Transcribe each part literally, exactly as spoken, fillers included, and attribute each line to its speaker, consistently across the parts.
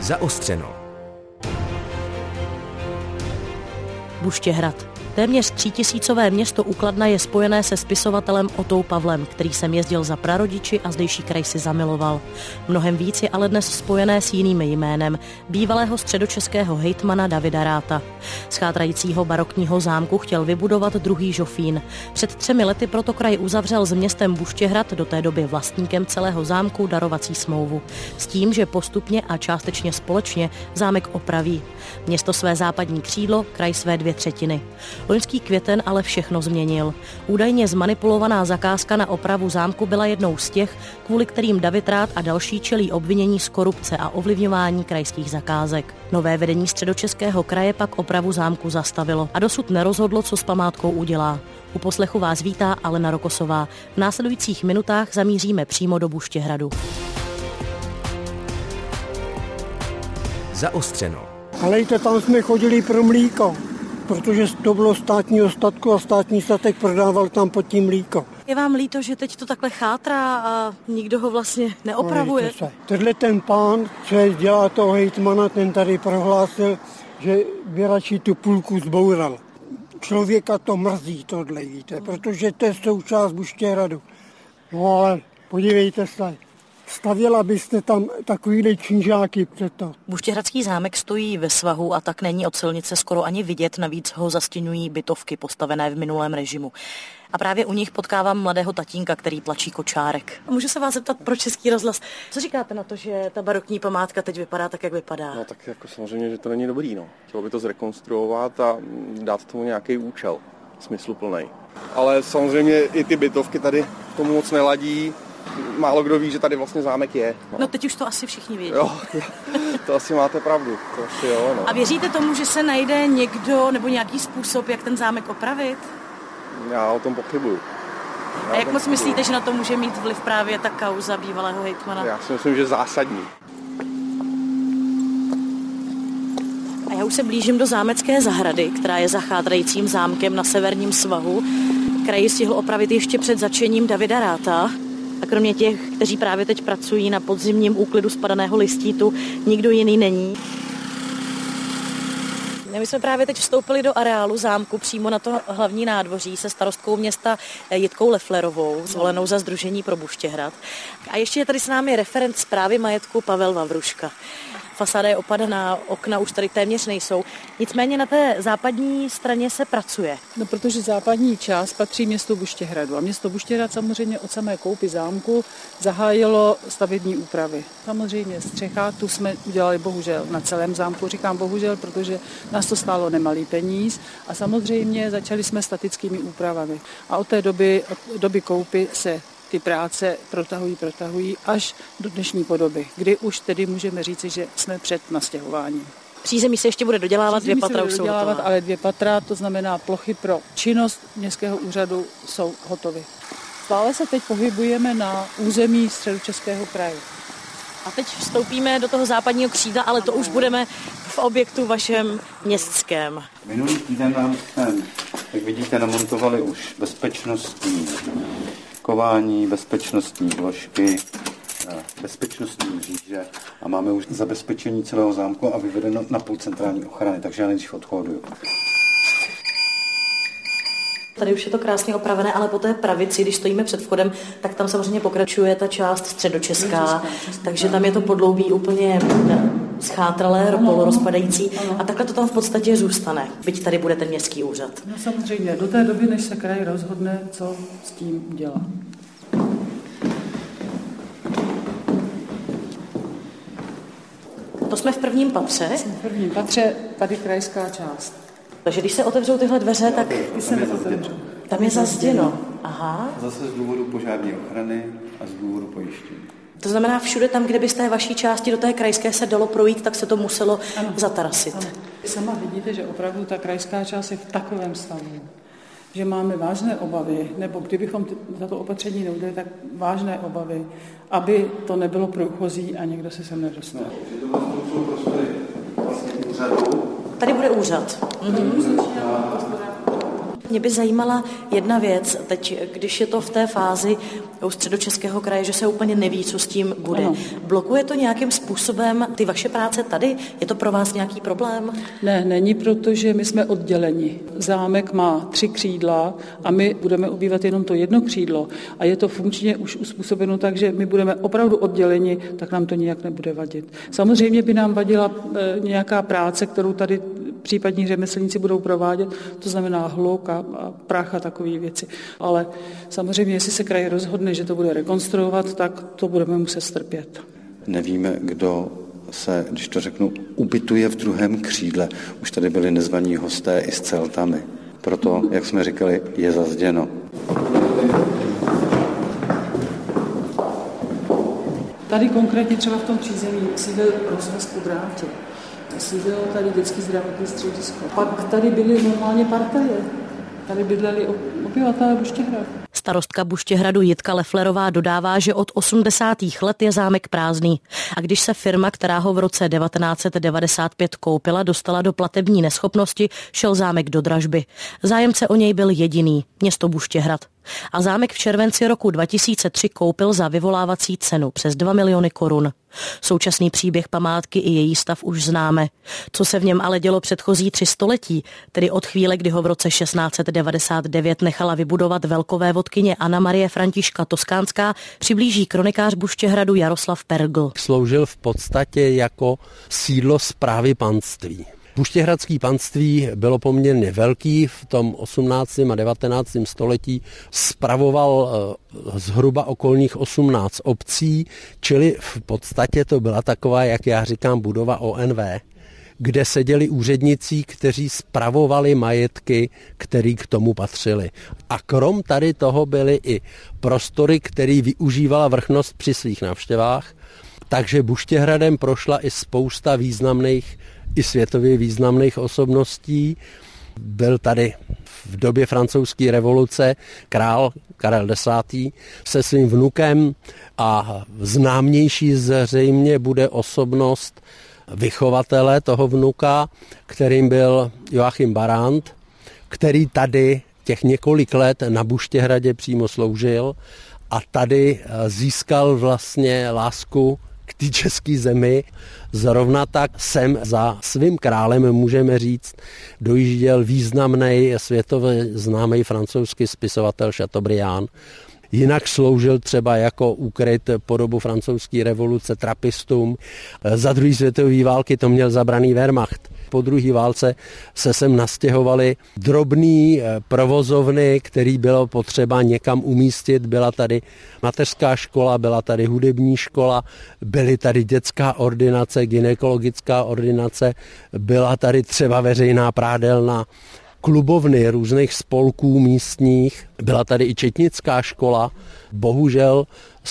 Speaker 1: Zaostřeno.
Speaker 2: Buštěhrad. Téměř třítisícové město u Kladna je spojené se spisovatelem Otou Pavlem, který sem jezdil za prarodiči a zdejší kraj si zamiloval. Mnohem víc je ale dnes spojené s jiným jménem, bývalého středočeského hejtmana Davida Ratha. Z chátrajícího barokního zámku chtěl vybudovat druhý Žofín. Před třemi lety proto kraj uzavřel s městem Buštěhrad, do té doby vlastníkem celého zámku, darovací smlouvu. S tím, že postupně a částečně společně zámek opraví. Město své západní křídlo, kraj své dvě třetiny. Loňský květen ale všechno změnil. Údajně zmanipulovaná zakázka na opravu zámku byla jednou z těch, kvůli kterým David Rath a další čelí obvinění z korupce a ovlivňování krajských zakázek. Nové vedení Středočeského kraje pak opravu zámku zastavilo a dosud nerozhodlo, co s památkou udělá. U poslechu vás vítá Alena Rokosová. V následujících minutách zamíříme přímo do Buštěhradu.
Speaker 1: Zaostřeno.
Speaker 3: Ale tam jsme chodili pro mlíko, protože to bylo státního statku a státní statek prodával tam pod tím mlíko.
Speaker 2: Je vám líto, že teď to takhle chátrá a nikdo ho vlastně neopravuje?
Speaker 3: Tenhle ten pán, co dělá toho hejtmana, ten tady prohlásil, že by radši tu půlku zboural. Člověka to mrzí tohle, víte, protože to je součást Buštěhradu. No ale podívejte se. Stavěla byste tam takovýhle činžáky před to.
Speaker 2: Buštěhradský zámek stojí ve svahu a tak není od silnice skoro ani vidět, navíc ho zastěňují bytovky postavené v minulém režimu. A právě u nich potkávám mladého tatínka, který tlačí kočárek. A můžu se vás zeptat pro Český rozhlas, co říkáte na to, že ta barokní památka teď vypadá tak, jak vypadá?
Speaker 4: No tak jako samozřejmě, že to není dobrý, no. Chtělo by to zrekonstruovat a dát tomu nějaký účel, smysluplnej. Ale samozřejmě i ty bytovky tady tomu moc neladí. Málo kdo ví, že tady vlastně zámek je. No,
Speaker 2: no teď už to asi všichni vědí.
Speaker 4: Jo, to asi máte pravdu. To asi jo, no.
Speaker 2: A věříte tomu, že se najde někdo nebo nějaký způsob, jak ten zámek opravit?
Speaker 4: Já o tom pochybuju. Já
Speaker 2: A jak moc myslíte, že na to může mít vliv právě ta kauza bývalého hejtmana?
Speaker 4: Já si myslím, že zásadní.
Speaker 2: A já už se blížím do zámecké zahrady, která je za chátrajícím zámkem na severním svahu. Kraj stihl opravit ještě před začením Davida Ratha. A kromě těch, kteří právě teď pracují na podzimním úklidu spadaného listítu, nikdo jiný není. My jsme právě teď vstoupili do areálu zámku přímo na to hlavní nádvoří se starostkou města Jitkou Lefflerovou, zvolenou za Sdružení pro Buštěhrad. A ještě je tady s námi referent správy majetku Pavel Vavruška. Fasáda je opadaná, okna už tady téměř nejsou. Nicméně na té západní straně se pracuje.
Speaker 5: No, protože západní část patří městu Buštěhradu. A město Buštěhrad samozřejmě od samé koupy zámku zahájilo stavební úpravy. Samozřejmě střecha, tu jsme udělali bohužel na celém zámku. Říkám bohužel, protože nás to stálo nemalý peníz. A samozřejmě začali jsme statickými úpravami. A od té doby, od doby koupy se ty práce protahují, protahují až do dnešní podoby, kdy už tedy můžeme říci, že jsme před nastěhováním.
Speaker 2: Přízemí se ještě bude dodělávat, dvě patra už jsou hotová.
Speaker 5: Ale dvě patra, to znamená plochy pro činnost městského úřadu jsou hotovy. Stále se teď pohybujeme na území Středočeského kraje.
Speaker 2: A teď vstoupíme do toho západního křídla, ale to už budeme v objektu vašem městském.
Speaker 6: Minulý týden nám, jak vidíte, namontovali už bezpečnostní kování, bezpečnostní vložky, bezpečnostní mříže a máme už zabezpečení celého zámku a vyvedeno na půl centrální ochrany, takže já nejdřív odchoduju.
Speaker 2: Tady už je to krásně opravené, ale po té pravici, když stojíme před vchodem, tak tam samozřejmě pokračuje ta část středočeská, takže tam je to podloubí úplně schátralé, polorozpadající a takhle to tam v podstatě zůstane, byť tady bude ten městský úřad.
Speaker 5: No samozřejmě, do té doby, než se kraj rozhodne, co s tím dělá.
Speaker 2: To jsme v prvním patře?
Speaker 5: Jsme v prvním patře, tady krajská část.
Speaker 2: Takže když se otevřou tyhle dveře, tak
Speaker 5: tam je zazděno.
Speaker 2: Tam je zazděno. Aha.
Speaker 6: Zase z důvodu požární ochrany a z důvodu pojištění.
Speaker 2: To znamená, všude tam, kde by z té vaší části do té krajské se dalo projít, tak se to muselo ano. zatarasit.
Speaker 5: Ano. Sama vidíte, že opravdu ta krajská část je v takovém stavu, že máme vážné obavy, nebo kdybychom za to opatření neudělali, tak vážné obavy, aby to nebylo průchozí a někdo se sem nedostal.
Speaker 2: Tady bude úřad. Mhm. Mě by zajímala jedna věc, teď, když je to v té fázi u Středočeského kraje, že se úplně neví, co s tím bude. Ano. Blokuje to nějakým způsobem ty vaše práce tady? Je to pro vás nějaký problém?
Speaker 5: Ne, není, protože my jsme odděleni. Zámek má tři křídla a my budeme obývat jenom to jedno křídlo a je to funkčně už uspůsobeno tak, že my budeme opravdu odděleni, tak nám to nijak nebude vadit. Samozřejmě by nám vadila e, nějaká práce, kterou tady případní řemeslníci budou provádět, to znamená hluk a, a prach a takové věci. Ale samozřejmě, jestli se kraj rozhodne, že to bude rekonstruovat, tak to budeme muset strpět.
Speaker 6: Nevíme, kdo se, když to řeknu, ubytuje v druhém křídle. Už tady byli nezvaní hosté i s celtami. Proto, jak jsme říkali, je zazděno.
Speaker 5: Tady konkrétně třeba v tom přízemí sídlil rozhlas po drátě. Sídlilo tady dětský zdravotní středisko. Pak tady byly normálně partaje. Tady bydleli obyvatelé Buštěhradu.
Speaker 2: Starostka Buštěhradu Jitka Lefflerová dodává, že od osmdesátých let je zámek prázdný. A když se firma, která ho v roce devatenáct set devadesát pět koupila, dostala do platební neschopnosti, šel zámek do dražby. Zájemce o něj byl jediný, město Buštěhrad. A zámek v červenci roku dva tisíce tři koupil za vyvolávací cenu přes dva miliony korun. Současný příběh památky i její stav už známe. Co se v něm ale dělo předchozí tři století, tedy od chvíle, kdy ho v roce šestnáct set devadesát devět nechala vybudovat velkovévodkyně Anna Marie Františka Toskánská, přiblíží kronikář Buštěhradu Jaroslav Pergl.
Speaker 1: Sloužil v podstatě jako sídlo správy panství. Buštěhradský panství bylo poměrně velký, v tom osmnáctém a devatenáctém století spravoval zhruba okolních osmnáct obcí, čili v podstatě to byla taková, jak já říkám, budova O N V, kde seděli úředníci, kteří spravovali majetky, které k tomu patřily. A krom tady toho byly i prostory, které využívala vrchnost při svých návštěvách, takže Buštěhradem prošla i spousta významných i světově významných osobností. Byl tady v době francouzské revoluce král Karel desátý se svým vnukem a známější zřejmě bude osobnost vychovatele toho vnuka, kterým byl Joachim Barant, který tady těch několik let na Buštěhradě přímo sloužil a tady získal vlastně lásku k té české zemi. Zrovna tak sem za svým králem, můžeme říct, dojížděl významný světově známý francouzský spisovatel Chateaubriand. Jinak sloužil třeba jako úkryt po dobu francouzské revoluce trapistům. Za druhé světové války to měl zabraný Wehrmacht. Po druhé válce se sem nastěhovaly drobný provozovny, který bylo potřeba někam umístit. Byla tady mateřská škola, byla tady hudební škola, byly tady dětská ordinace, gynekologická ordinace, byla tady třeba veřejná prádelna, klubovny různých spolků místních, byla tady i četnická škola, bohužel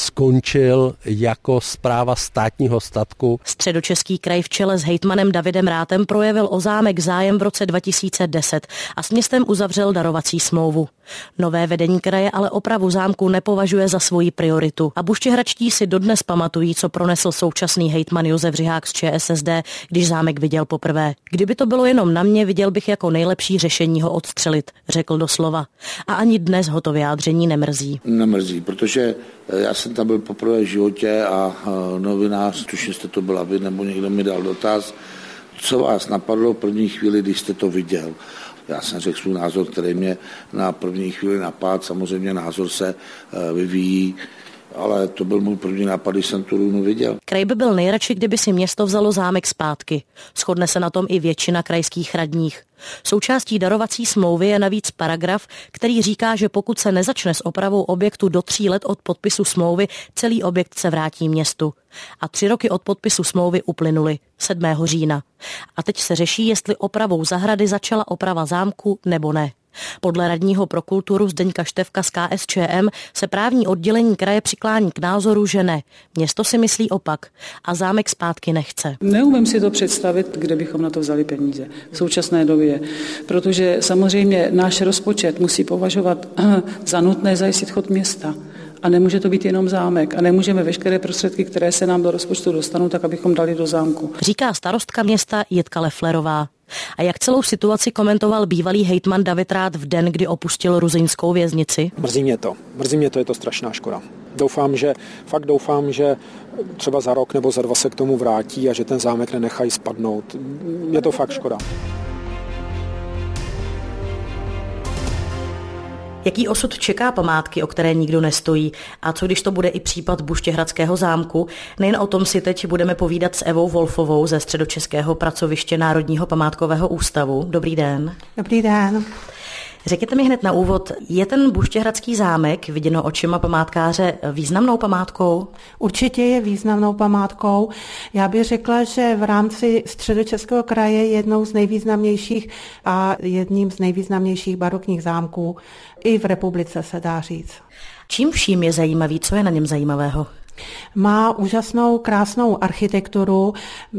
Speaker 1: skončil jako správa státního statku.
Speaker 2: Středočeský kraj v čele s hejtmanem Davidem Rátem projevil o zámek zájem v roce dva tisíce deset a s městem uzavřel darovací smlouvu. Nové vedení kraje ale opravu zámku nepovažuje za svoji prioritu a buštěhradští si dodnes pamatují, co pronesl současný hejtman Josef Řihák z Č S S D, když zámek viděl poprvé. Kdyby to bylo jenom na mě, viděl bych jako nejlepší řešení ho odstřelit, řekl doslova. A ani dnes ho to vyjádření nemrzí.
Speaker 7: Nemrzí, protože já jsem tam byl poprvé v životě a novinář, tuším, jste to byla vy, nebo někdo mi dal dotaz, co vás napadlo v první chvíli, když jste to viděl. Já jsem řekl svůj názor, který mě na první chvíli napadl. Samozřejmě názor se vyvíjí, ale to byl můj první nápad, když jsem tu růnu viděl.
Speaker 2: Kraj by byl nejradši, kdyby si město vzalo zámek zpátky. Shodne se na tom i většina krajských radních. Součástí darovací smlouvy je navíc paragraf, který říká, že pokud se nezačne s opravou objektu do tří let od podpisu smlouvy, celý objekt se vrátí městu. A tři roky od podpisu smlouvy uplynuly sedmého října. A teď se řeší, jestli opravou zahrady začala oprava zámku nebo ne. Podle radního pro kulturu Zdeňka Števka z K S Č M se právní oddělení kraje přiklání k názoru, že ne. Město si myslí opak a zámek zpátky nechce.
Speaker 5: Neumím si to představit, kde bychom na to vzali peníze v současné době, protože samozřejmě náš rozpočet musí považovat za nutné zajistit chod města. A nemůže to být jenom zámek a nemůžeme veškeré prostředky, které se nám do rozpočtu dostanou, tak abychom dali do zámku.
Speaker 2: Říká starostka města Jitka Lefflerová. A jak celou situaci komentoval bývalý hejtman David Rath v den, kdy opustil ruzyňskou věznici?
Speaker 8: Mrzí mě to. Mrzí mě to, je to strašná škoda. Doufám, že, fakt doufám, že třeba za rok nebo za dva se k tomu vrátí a že ten zámek nenechají spadnout. Je to fakt škoda.
Speaker 2: Jaký osud čeká památky, o které nikdo nestojí? A co když to bude i případ Buštěhradského zámku? Nejen o tom si teď budeme povídat s Evou Wolfovou ze Středočeského pracoviště Národního památkového ústavu. Dobrý den.
Speaker 9: Dobrý den.
Speaker 2: Řekněte mi hned na úvod, je ten Buštěhradský zámek, viděno očima památkáře, významnou památkou?
Speaker 9: Určitě je významnou památkou. Já bych řekla, že v rámci Středočeského kraje je jednou z nejvýznamnějších a jedním z nejvýznamnějších barokních zámků i v republice, se dá říct.
Speaker 2: Čím vším je zajímavý? Co je na něm zajímavého?
Speaker 9: Má úžasnou, krásnou architekturu,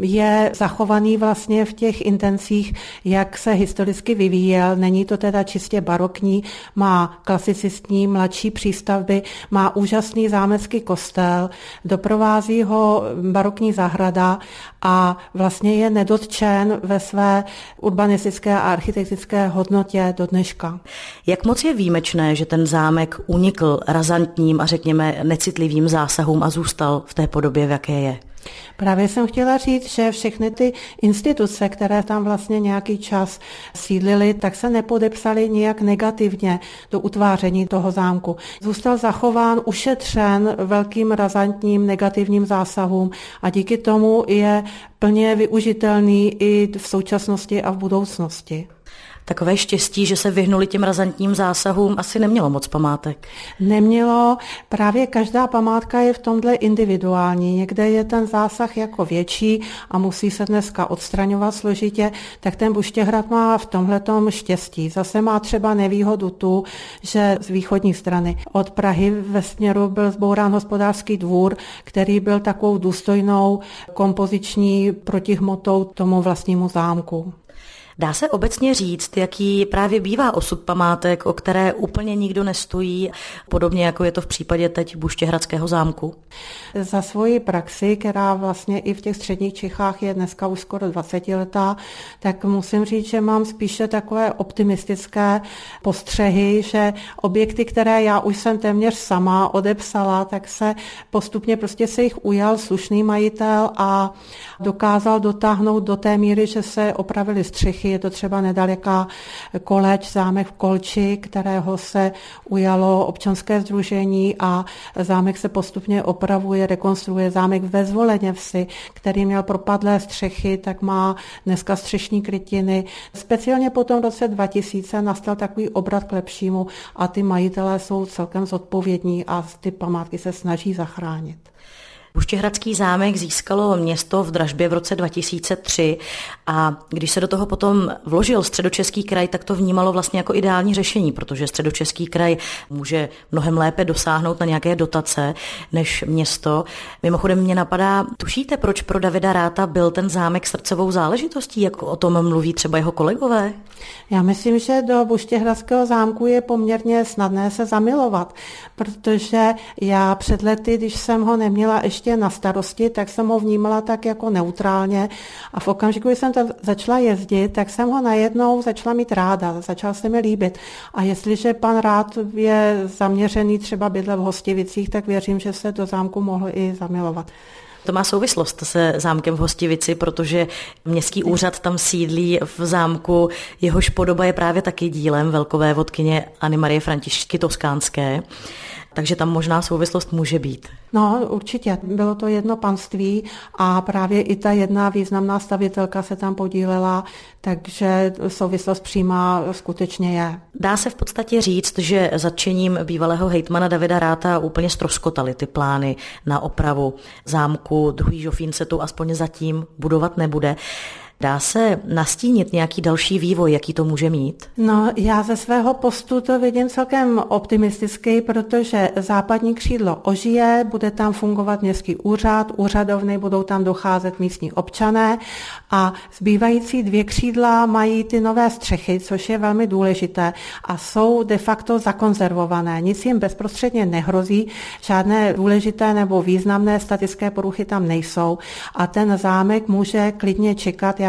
Speaker 9: je zachovaný vlastně v těch intencích, jak se historicky vyvíjel. Není to teda čistě barokní, má klasicistní mladší přístavby, má úžasný zámecký kostel, doprovází ho barokní zahrada a vlastně je nedotčen ve své urbanistické a architektické hodnotě do dneška.
Speaker 2: Jak moc je výjimečné, že ten zámek unikl razantním a řekněme necitlivým zásahům a zůstal v té podobě, v jaké je?
Speaker 9: Právě jsem chtěla říct, že všechny ty instituce, které tam vlastně nějaký čas sídlily, tak se nepodepsaly nijak negativně do utváření toho zámku. Zůstal zachován, ušetřen velkým razantním negativním zásahům a díky tomu je plně využitelný i v současnosti a v budoucnosti.
Speaker 2: Takové štěstí, že se vyhnuli těm razantním zásahům, asi nemělo moc památek.
Speaker 9: Nemělo. Právě každá památka je v tomhle individuální. Někde je ten zásah jako větší a musí se dneska odstraňovat složitě, tak ten Buštěhrad má v tomhletom štěstí. Zase má třeba nevýhodu tu, že z východní strany od Prahy ve směru byl zbourán hospodářský dvůr, který byl takovou důstojnou kompoziční protihmotou tomu vlastnímu zámku.
Speaker 2: Dá se obecně říct, jaký právě bývá osud památek, o které úplně nikdo nestojí, podobně jako je to v případě teď Buštěhradského zámku?
Speaker 9: Za svoji praxi, která vlastně i v těch středních Čechách je dneska už skoro dvacetiletá, tak musím říct, že mám spíše takové optimistické postřehy, že objekty, které já už jsem téměř sama odepsala, tak se postupně prostě se jich ujal slušný majitel a dokázal dotáhnout do té míry, že se opravily střechy. Je to třeba nedaleká Koleč, zámek v Kolči, kterého se ujalo občanské sdružení a zámek se postupně opravuje, rekonstruuje. Zámek ve Zvoleně vsi, který měl propadlé střechy, tak má dneska střešní krytiny. Speciálně po tom roce dva tisíce nastal takový obrat k lepšímu a ty majitelé jsou celkem zodpovědní a ty památky se snaží zachránit.
Speaker 2: Buštěhradský zámek získalo město v dražbě v roce dva tisíce tři a když se do toho potom vložil Středočeský kraj, tak to vnímalo vlastně jako ideální řešení, protože Středočeský kraj může mnohem lépe dosáhnout na nějaké dotace než město. Mimochodem mě napadá, tušíte, proč pro Davida Ratha byl ten zámek srdcovou záležitostí, jak o tom mluví třeba jeho kolegové?
Speaker 9: Já myslím, že do Buštěhradského zámku je poměrně snadné se zamilovat, protože já před lety, když jsem ho neměla ještě na starosti, tak jsem ho vnímala tak jako neutrálně a v okamžiku, kdy jsem tam začala jezdit, tak jsem ho najednou začala mít ráda, začal se mi líbit. A jestliže pan Rath je zaměřený třeba bydle v Hostivicích, tak věřím, že se do zámku mohl i zamilovat.
Speaker 2: To má souvislost se zámkem v Hostivici, protože městský úřad tam sídlí v zámku, jehož podoba je právě taky dílem velkovévodkyně Anny Marie Františky Toskánské. Takže tam možná souvislost může být.
Speaker 9: No, určitě. Bylo to jedno panství a právě i ta jedna významná stavitelka se tam podílela, takže souvislost přímá skutečně je.
Speaker 2: Dá se v podstatě říct, že zatčením bývalého hejtmana Davida Ratha úplně ztroskotaly ty plány na opravu zámku. Druhý Žofín se tu aspoň zatím budovat nebude. Dá se nastínit nějaký další vývoj, jaký to může mít?
Speaker 9: No, já ze svého postu to vidím celkem optimisticky, protože západní křídlo ožije, bude tam fungovat městský úřad, úřadovny, budou tam docházet místní občané a zbývající dvě křídla mají ty nové střechy, což je velmi důležité a jsou de facto zakonzervované. Nic jim bezprostředně nehrozí, žádné důležité nebo významné statické poruchy tam nejsou a ten zámek může klidně čekat. Já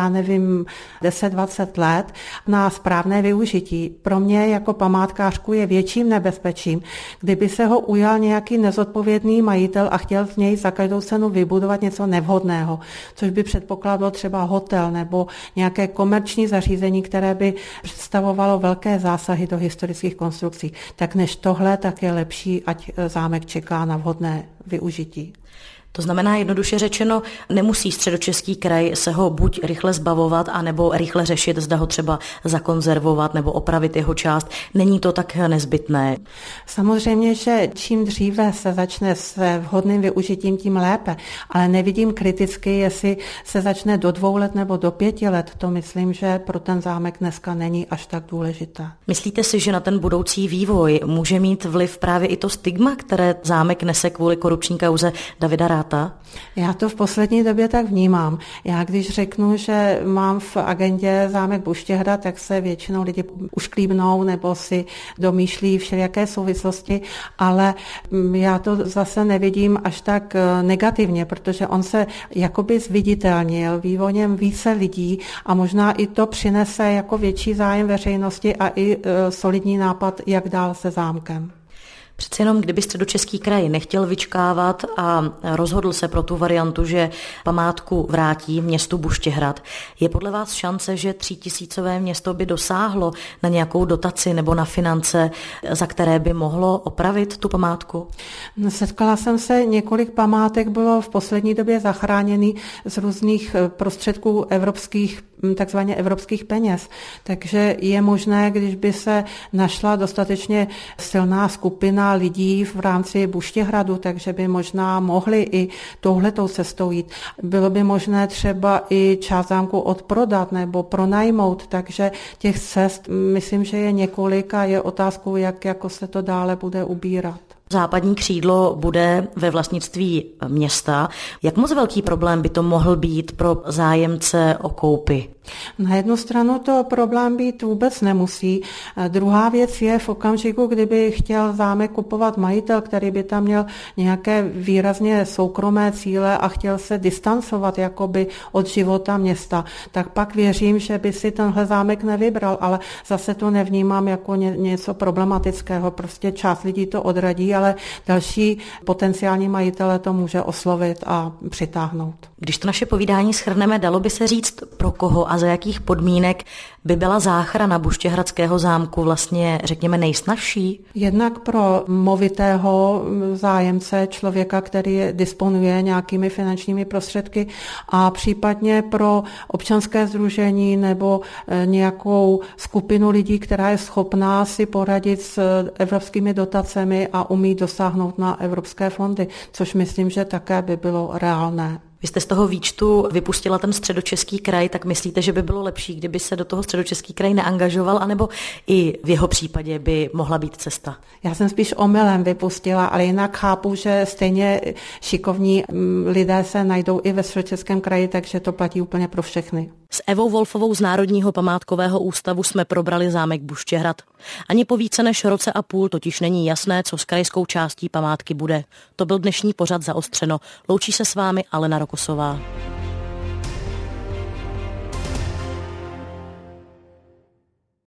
Speaker 9: já nevím, deset dvacet let na správné využití. Pro mě jako památkářku je větším nebezpečím, kdyby se ho ujal nějaký nezodpovědný majitel a chtěl z něj za každou cenu vybudovat něco nevhodného, což by předpokládalo třeba hotel nebo nějaké komerční zařízení, které by představovalo velké zásahy do historických konstrukcí. Tak než tohle, tak je lepší, ať zámek čeká na vhodné využití.
Speaker 2: To znamená, jednoduše řečeno, nemusí Středočeský kraj se ho buď rychle zbavovat, anebo rychle řešit, zda ho třeba zakonzervovat nebo opravit jeho část. Není to tak nezbytné.
Speaker 9: Samozřejmě, že čím dříve se začne s vhodným využitím, tím lépe. Ale nevidím kriticky, jestli se začne do dvou let nebo do pěti let. To myslím, že pro ten zámek dneska není až tak důležité.
Speaker 2: Myslíte si, že na ten budoucí vývoj může mít vliv právě i to stigma, které zámek nese kvůli korupční kauze Davida Ratha?
Speaker 9: Já to v poslední době tak vnímám. Já když řeknu, že mám v agendě zámek Buštěhrad, tak se většinou lidi ušklíbnou nebo si domýšlí všelijaké souvislosti, ale já to zase nevidím až tak negativně, protože on se jakoby zviditelnil, ví o něm více lidí a možná i to přinese jako větší zájem veřejnosti a i solidní nápad, jak dál se zámkem.
Speaker 2: Přece jenom, kdyby Středočeský kraj nechtěl vyčkávat a rozhodl se pro tu variantu, že památku vrátí městu Buštěhrad, je podle vás šance, že třítisícové město by dosáhlo na nějakou dotaci nebo na finance, za které by mohlo opravit tu památku?
Speaker 9: Setkala jsem se, několik památek bylo v poslední době zachráněný z různých prostředků evropských, takzvaně evropských peněz. Takže je možné, když by se našla dostatečně silná skupina lidí v rámci Buštěhradu, takže by možná mohli i touhletou cestou jít. Bylo by možné třeba i část zámku odprodat nebo pronajmout, takže těch cest myslím, že je několik a je otázkou, jak jako se to dále bude ubírat.
Speaker 2: Západní křídlo bude ve vlastnictví města. Jak moc velký problém by to mohl být pro zájemce o koupi?
Speaker 9: Na jednu stranu to problém být vůbec nemusí. Druhá věc je v okamžiku, kdyby chtěl zámek kupovat majitel, který by tam měl nějaké výrazně soukromé cíle a chtěl se distancovat jakoby od života města, tak pak věřím, že by si tenhle zámek nevybral, ale zase to nevnímám jako ně, něco problematického. Prostě část lidí to odradí, ale další potenciální majitele to může oslovit a přitáhnout.
Speaker 2: Když to naše povídání shrneme, dalo by se říct, pro koho a za jakých podmínek by byla záchrana Buštěhradského zámku vlastně, řekněme, nejsnazší?
Speaker 9: Jednak pro movitého zájemce, člověka, který disponuje nějakými finančními prostředky a případně pro občanské sdružení nebo nějakou skupinu lidí, která je schopná si poradit s evropskými dotacemi a umí dosáhnout na evropské fondy, což myslím, že také by bylo reálné.
Speaker 2: Vy jste z toho výčtu vypustila ten Středočeský kraj, tak myslíte, že by bylo lepší, kdyby se do toho Středočeský kraj neangažoval, anebo i v jeho případě by mohla být cesta?
Speaker 9: Já jsem spíš omylem vypustila, ale jinak chápu, že stejně šikovní lidé se najdou i ve Středočeském kraji, takže to platí úplně pro všechny.
Speaker 2: S Evou Wolfovou z Národního památkového ústavu jsme probrali zámek Buštěhrad. Ani po více než roce a půl totiž není jasné, co s krajskou částí památky bude. To byl dnešní pořad Zaostřeno. Loučí se s vámi Alena Rokosová.